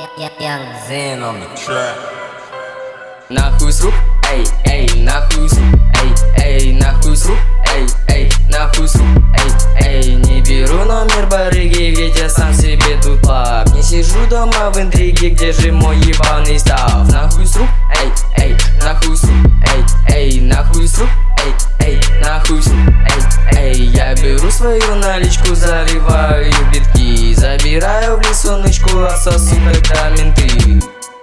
Young Zen on the track. Нахуй с рук, эй, эй, нахуй с рук, эй, эй, нахуй с рук, эй, эй, нахуй с рук, эй, эй. Не беру номер барыги, ведь я сам себе тут пап. Не сижу дома в интриге, где же мой ебаный став. Нахуй с рук, эй, эй, нахуй с рук, эй, эй, нахуй с рук, эй, эй, нахуй с рук, эй, эй. Я беру свою наличку, заливаю в битки, забираю в лесу нычку, отсосу когда менты.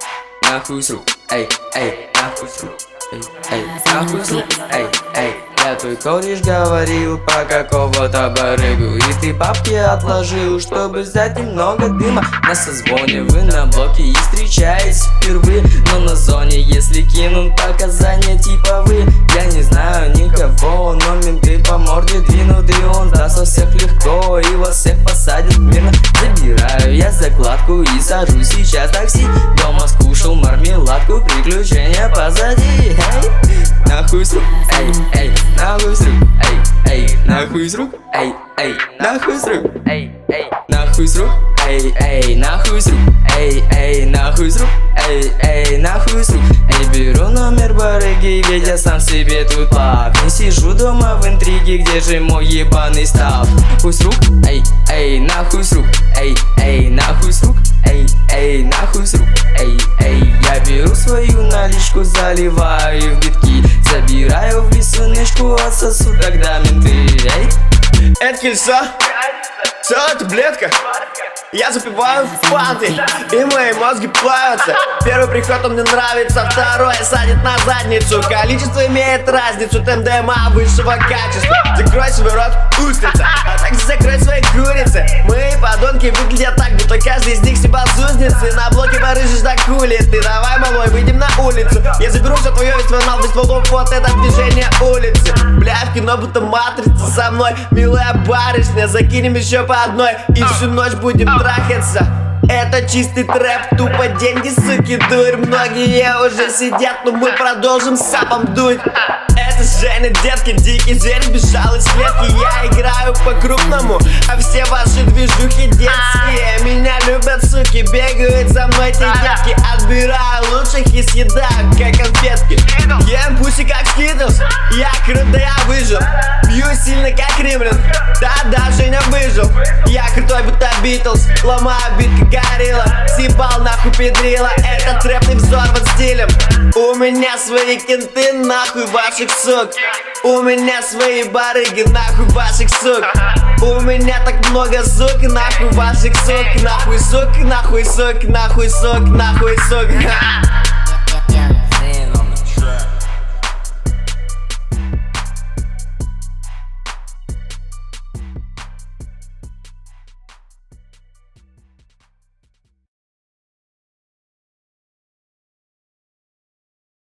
Нахуй с рук, эй, эй, нахуй с рук, эй, эй, нахуй с рук, эй, эй. Я твой кореш говорил про какого-то барыгу, и ты бабки отложил, чтобы взять немного дыма. На созвоне вы на блоке и встречаетесь впервые, но на зоне, если кинут показания типа вы. Я не знаю никого, но менты по морде двинут, и он даст во всех легко, и вас всех посадят мирно. Забираю я закладку и сажусь сейчас в такси. Дома скушал мармеладку, приключения позади. Эй, нахуй с рук, эй, эй, нахуй с рук, эй, эй, нахуй с рук, эй, эй, нахуй с рук, эй, эй, нахуй с рук, эй, эй, нахуй с рук, эй, эй, нахуй с рук, эй, эй, нахуй с рук. Эй, беру номер барыги, ведь я сам себе тут пап. Не сижу дома в интриге, где же мой ебаный став. Нахуй с рук, эй, эй, нахуй с рук, эй, эй, нахуй с рук, эй, эй, нахуй с рук, эй, эй. Я беру свою наличку, заливаю в битки, забираю в лесу нычку, отсосу тогда менты. Эй. Это кельцо, все это таблетка. Я запиваю фанты, и мои мозги плавятся. Первый приход он мне нравится, второй садит на задницу. Количество имеет разницу, МДМА высшего качества. Закрой свой рот, устрица, а также закрой свои курицы. Мы, подонки, выглядят так, будто каждый из них себазузницы. На блоке барыжишь да кулит. Ты давай, малой, выйдем на улицу. Я заберу все твое весь финал, без стволов, вот это движение улицы. Бля, в кино будто матрица со мной. Милая барышня, закинем еще по одной, и всю ночь будем трахаться. Это чистый трэп, тупо деньги, суки, дурь. Многие уже сидят, но мы продолжим сапом дуть. Это Женя, детки, дикий зверь сбежал из клетки. Я играю по-крупному, а все ваши движухи детские. Меня любят суки, бегают за мной те детки. Отбираю лучших и съедаю, как конфетки. Ем пуси как скитлс, я крут, да я выжил. Пью сильно как римлян, да-да, Женя выжил. Я крутой, будто Битлз, ломаю бит как горилла. Съебал нахуй педрила, этот трэп не взорван стилем. У меня свои кенты, нахуй ваших сук. У меня свои барыги, нахуй ваших сук. У меня так много сук, нахуй ваших сук. Нахуй сук, нахуй сук, нахуй сук, нахуй сук.